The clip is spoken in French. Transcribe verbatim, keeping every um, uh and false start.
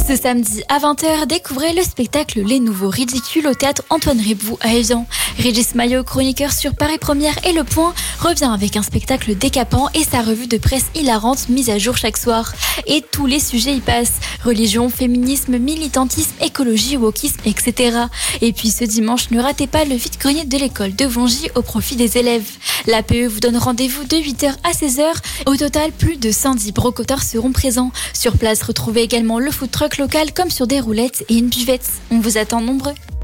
Ce samedi à vingt heures, découvrez le spectacle Les Nouveaux Ridicules au théâtre Antoine Riboud à Évian. Régis Maillot, chroniqueur sur Paris Première et Le Point, revient avec un spectacle décapant et sa revue de presse hilarante mise à jour chaque soir. Et tous les sujets y passent. Religion, féminisme, militantisme, écologie, wokisme, et cetera. Et puis ce dimanche, ne ratez pas le vide-grenier de l'école de Vongy au profit des élèves. L'A P E vous donne rendez-vous de huit heures à seize heures. Au total, plus de cent dix brocoteurs seront présents. Sur place, retrouvez également le food truck local comme sur des roulettes et une buvette. On vous attend nombreux.